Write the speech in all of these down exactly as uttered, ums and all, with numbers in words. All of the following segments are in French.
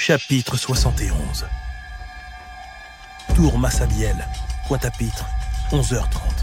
Chapitre soixante et onze. Tour Massabielle, Pointe-à-Pitre, onze heures trente.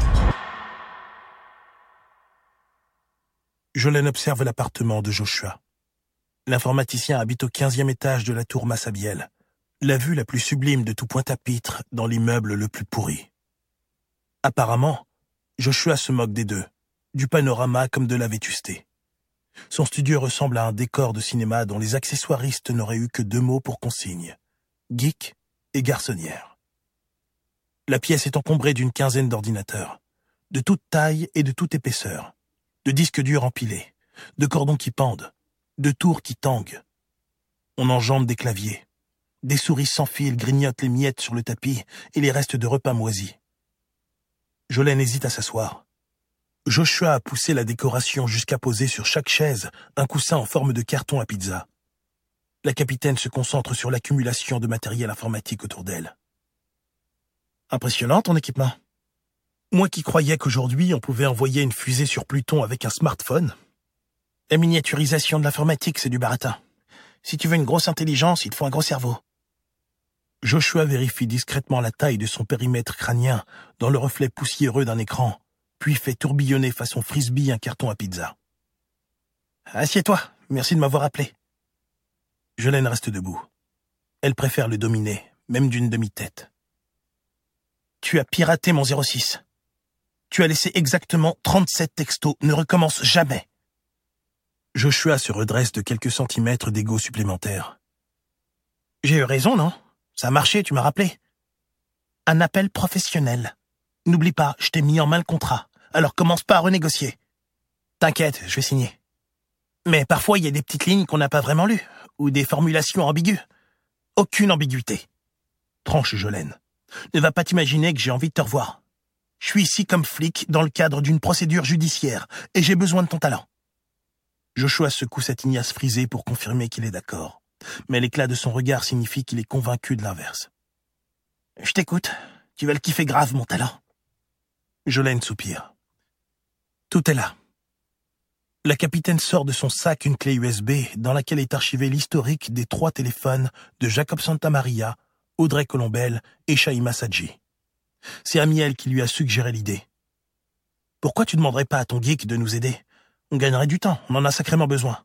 Jolene observe l'appartement de Joshua. L'informaticien habite au quinzième étage de la tour Massabielle, la vue la plus sublime de tout Pointe-à-Pitre dans l'immeuble le plus pourri. Apparemment, Joshua se moque des deux, du panorama comme de la vétusté. Son studio ressemble à un décor de cinéma dont les accessoiristes n'auraient eu que deux mots pour consigne, geek et garçonnière. La pièce est encombrée d'une quinzaine d'ordinateurs, de toute taille et de toute épaisseur, de disques durs empilés, de cordons qui pendent, de tours qui tanguent. On enjambe des claviers. Des souris sans fil grignotent les miettes sur le tapis et les restes de repas moisis. Jolene hésite à s'asseoir. Joshua a poussé la décoration jusqu'à poser sur chaque chaise un coussin en forme de carton à pizza. La capitaine se concentre sur l'accumulation de matériel informatique autour d'elle. Impressionnant ton équipement. Moi qui croyais qu'aujourd'hui on pouvait envoyer une fusée sur Pluton avec un smartphone. La miniaturisation de l'informatique, c'est du baratin. Si tu veux une grosse intelligence, il te faut un gros cerveau. Joshua vérifie discrètement la taille de son périmètre crânien dans le reflet poussiéreux d'un écran, puis fait tourbillonner façon frisbee un carton à pizza. « Assieds-toi, merci de m'avoir appelé. » Jolene reste debout. Elle préfère le dominer, même d'une demi-tête. « Tu as piraté mon zéro six. Tu as laissé exactement trente-sept textos. Ne recommence jamais. » Joshua se redresse de quelques centimètres d'ego supplémentaires. « J'ai eu raison, non? Ça a marché, tu m'as rappelé. Un appel professionnel. N'oublie pas, je t'ai mis en main le contrat, alors commence pas à renégocier. T'inquiète, je vais signer. Mais parfois, il y a des petites lignes qu'on n'a pas vraiment lues, ou des formulations ambiguës. Aucune ambiguïté. Tranche Jolene. Ne va pas t'imaginer que j'ai envie de te revoir. Je suis ici comme flic dans le cadre d'une procédure judiciaire, et j'ai besoin de ton talent. Joshua secoue sa tignasse frisée pour confirmer qu'il est d'accord, mais l'éclat de son regard signifie qu'il est convaincu de l'inverse. Je t'écoute, tu vas le kiffer grave, mon talent. Jolene soupire. Tout est là. La capitaine sort de son sac une clé U S B dans laquelle est archivé l'historique des trois téléphones de Jacob Santamaria, Audrey Colombel et Shaima Sadji. C'est Amiel qui lui a suggéré l'idée. Pourquoi tu ne demanderais pas à ton geek de nous aider? On gagnerait du temps, on en a sacrément besoin.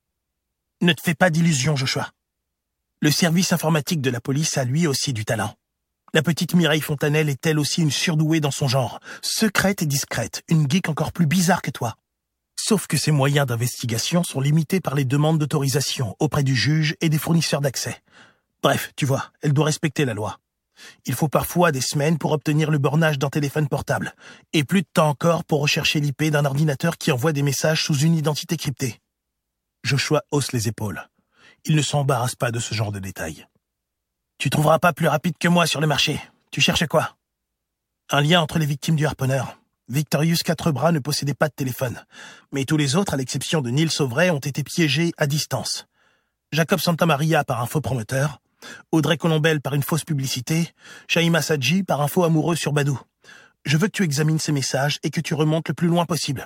Ne te fais pas d'illusions, Joshua. Le service informatique de la police a lui aussi du talent. La petite Mireille Fontanelle est elle aussi une surdouée dans son genre, secrète et discrète, une geek encore plus bizarre que toi. Sauf que ses moyens d'investigation sont limités par les demandes d'autorisation auprès du juge et des fournisseurs d'accès. Bref, tu vois, elle doit respecter la loi. Il faut parfois des semaines pour obtenir le bornage d'un téléphone portable, et plus de temps encore pour rechercher l'I P d'un ordinateur qui envoie des messages sous une identité cryptée. Joshua hausse les épaules. Il ne s'embarrasse pas de ce genre de détails. Tu trouveras pas plus rapide que moi sur le marché. Tu cherches quoi? Un lien entre les victimes du harponneur. Victorius Quatrebras ne possédait pas de téléphone, mais tous les autres, à l'exception de Neil Sauvray, ont été piégés à distance. Jacob Santamaria par un faux promoteur, Audrey Colombel par une fausse publicité, Shaima Sadji par un faux amoureux sur Badou. Je veux que tu examines ces messages et que tu remontes le plus loin possible.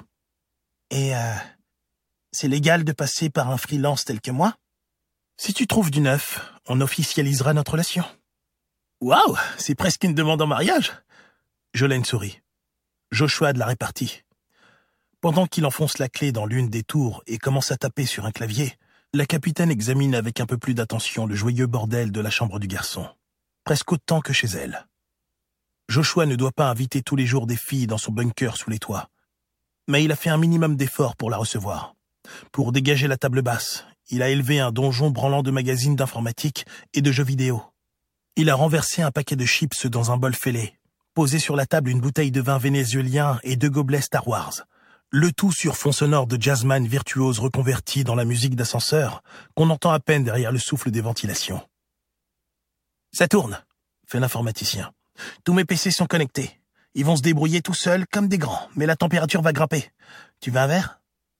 Et euh, c'est légal de passer par un freelance tel que moi? Si tu trouves du neuf, on officialisera notre relation. Waouh, c'est presque une demande en mariage. Jolene sourit. Joshua de la répartie. Pendant qu'il enfonce la clé dans l'une des tours et commence à taper sur un clavier, la capitaine examine avec un peu plus d'attention le joyeux bordel de la chambre du garçon, presque autant que chez elle. Joshua ne doit pas inviter tous les jours des filles dans son bunker sous les toits, mais il a fait un minimum d'efforts pour la recevoir. Pour dégager la table basse, il a élevé un donjon branlant de magazines d'informatique et de jeux vidéo. Il a renversé un paquet de chips dans un bol fêlé, posé sur la table une bouteille de vin vénézuélien et deux gobelets Star Wars. Le tout sur fond sonore de jazzman virtuose reconverti dans la musique d'ascenseur, qu'on entend à peine derrière le souffle des ventilations. « Ça tourne », fait l'informaticien. « Tous mes P C sont connectés. Ils vont se débrouiller tout seuls comme des grands, mais la température va grimper. Tu veux un verre ?»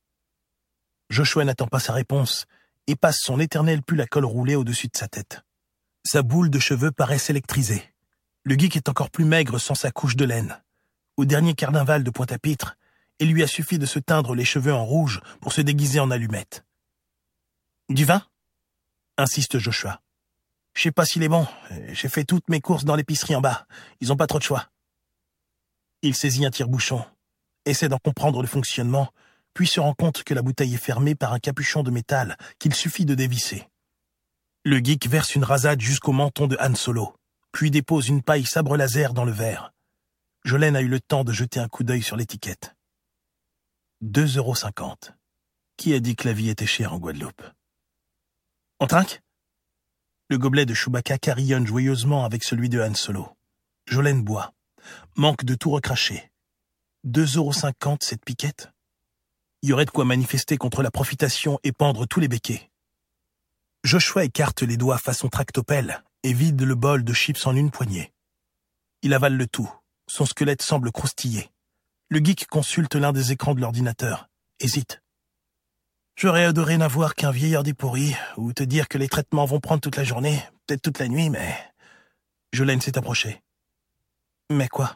Joshua n'attend pas sa réponse et passe son éternel pull à col roulé au-dessus de sa tête. Sa boule de cheveux paraît s'électriser. Le geek est encore plus maigre sans sa couche de laine. Au dernier carnaval de Pointe-à-Pitre, il lui a suffi de se teindre les cheveux en rouge pour se déguiser en allumette. « Du vin » insiste Joshua. Je sais pas s'il est bon. J'ai fait toutes mes courses dans l'épicerie en bas. Ils ont pas trop de choix. Il saisit un tire-bouchon, essaie d'en comprendre le fonctionnement, puis se rend compte que la bouteille est fermée par un capuchon de métal qu'il suffit de dévisser. Le geek verse une rasade jusqu'au menton de Han Solo, puis dépose une paille sabre laser dans le verre. Jolene a eu le temps de jeter un coup d'œil sur l'étiquette. deux euros cinquante. Qui a dit que la vie était chère en Guadeloupe? On trinque? Le gobelet de Chewbacca carillonne joyeusement avec celui de Han Solo. Jolene boit. Manque de tout recracher. deux euros cinquante cette piquette? Il y aurait de quoi manifester contre la profitation et pendre tous les béquets. Joshua écarte les doigts façon tractopelle et vide le bol de chips en une poignée. Il avale le tout. Son squelette semble croustiller. Le geek consulte l'un des écrans de l'ordinateur. Hésite. J'aurais adoré n'avoir qu'un vieillard dépourri, ou te dire que les traitements vont prendre toute la journée, peut-être toute la nuit, mais... Jolene s'est approchée. Mais quoi?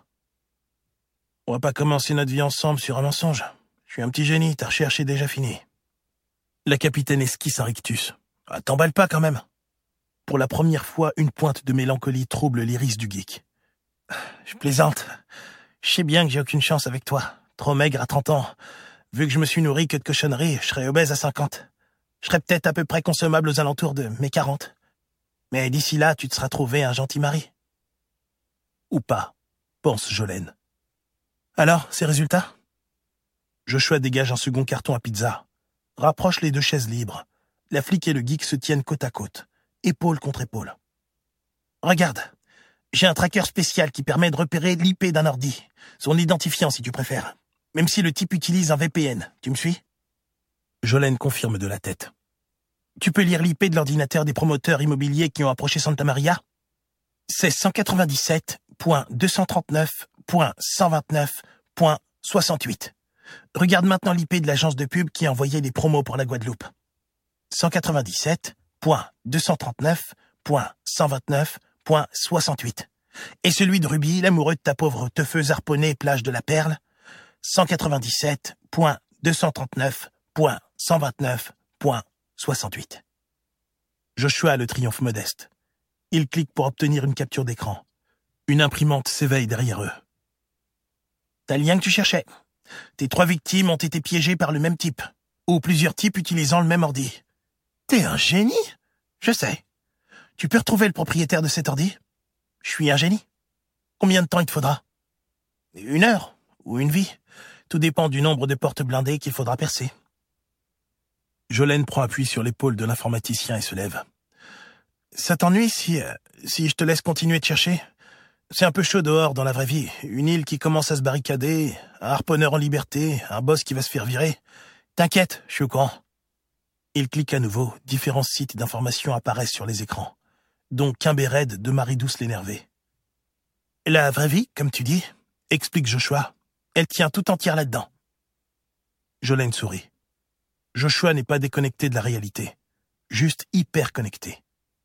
On va pas commencer notre vie ensemble sur un mensonge. Je suis un petit génie, ta recherche est déjà finie. La capitaine esquisse un rictus. Ah, t'emballe pas quand même. Pour la première fois, une pointe de mélancolie trouble l'iris du geek. Je plaisante. Je sais bien que j'ai aucune chance avec toi. Trop maigre à trente ans. Vu que je me suis nourri que de cochonneries, je serais obèse à cinquante. Je serais peut-être à peu près consommable aux alentours de mes quarante. Mais d'ici là, tu te seras trouvé un gentil mari. Ou pas, pense Jolene. Alors, ces résultats? Joshua dégage un second carton à pizza. Rapproche les deux chaises libres. La flic et le geek se tiennent côte à côte, épaule contre épaule. Regarde, j'ai un tracker spécial qui permet de repérer l'I P d'un ordi, son identifiant si tu préfères, même si le type utilise un V P N. Tu me suis? Jolene confirme de la tête. Tu peux lire l'I P de l'ordinateur des promoteurs immobiliers qui ont approché Santa Maria? C'est cent quatre-vingt-dix-sept point deux cent trente-neuf point cent vingt-neuf point soixante-huit. Regarde maintenant l'I P de l'agence de pub qui a envoyé les promos pour la Guadeloupe. cent quatre-vingt-dix-sept point deux cent trente-neuf point cent vingt-neuf point soixante-huit. Et celui de Ruby, l'amoureux de ta pauvre teufeuse harponnée plage de la Perle, cent quatre-vingt-dix-sept point deux cent trente-neuf point cent vingt-neuf point soixante-huit. Joshua a le triomphe modeste. Il clique pour obtenir une capture d'écran. Une imprimante s'éveille derrière eux. T'as le lien que tu cherchais. Tes trois victimes ont été piégées par le même type, ou plusieurs types utilisant le même ordi. T'es un génie? Je sais. Tu peux retrouver le propriétaire de cet ordi? Je suis un génie. Combien de temps il te faudra? Une heure, ou une vie. Tout dépend du nombre de portes blindées qu'il faudra percer. Jolene prend appui sur l'épaule de l'informaticien et se lève. Ça t'ennuie si, euh, si je te laisse continuer de chercher? C'est un peu chaud dehors dans la vraie vie. Une île qui commence à se barricader, un harponneur en liberté, un boss qui va se faire virer. T'inquiète, je suis au courant. Il clique à nouveau, différents sites d'information apparaissent sur les écrans, dont Kimbered de Marie-Douce l'énervée. La vraie vie, comme tu dis, explique Joshua, elle tient tout entière là-dedans. Jolene sourit. Joshua n'est pas déconnecté de la réalité, juste hyper connecté.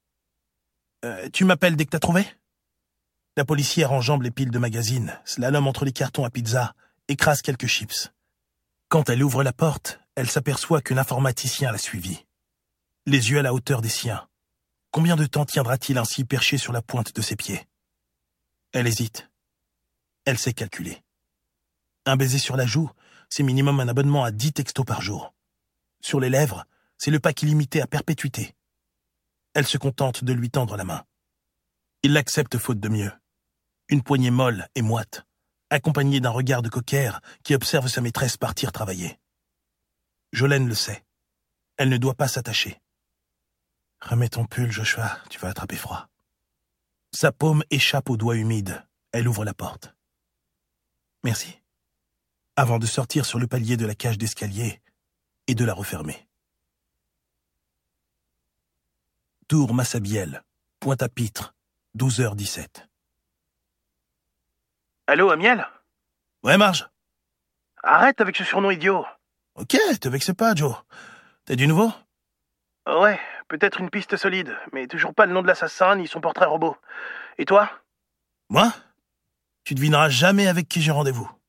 Euh, tu m'appelles dès que t'as trouvé? La policière enjambe les piles de magazines, slalom entre les cartons à pizza, écrase quelques chips. Quand elle ouvre la porte, elle s'aperçoit que l'informaticien l'a suivie. Les yeux à la hauteur des siens. Combien de temps tiendra-t-il ainsi perché sur la pointe de ses pieds? Elle hésite. Elle sait calculer. Un baiser sur la joue, c'est minimum un abonnement à dix textos par jour. Sur les lèvres, c'est le pack illimité à perpétuité. Elle se contente de lui tendre la main. Il l'accepte faute de mieux. Une poignée molle et moite, accompagnée d'un regard de cocker qui observe sa maîtresse partir travailler. Jolene le sait. Elle ne doit pas s'attacher. Remets ton pull, Joshua, tu vas attraper froid. Sa paume échappe aux doigts humides. Elle ouvre la porte. Merci. Avant de sortir sur le palier de la cage d'escalier et de la refermer. Tour Massabielle, Pointe-à-Pitre, douze heures dix-sept. Allô, Amiel? Ouais, Marge. Arrête avec ce surnom idiot. Ok, te vexe pas, Joe. T'as du nouveau? Ouais, peut-être une piste solide, mais toujours pas le nom de l'assassin ni son portrait robot. Et toi? Moi? Tu devineras jamais avec qui j'ai rendez-vous.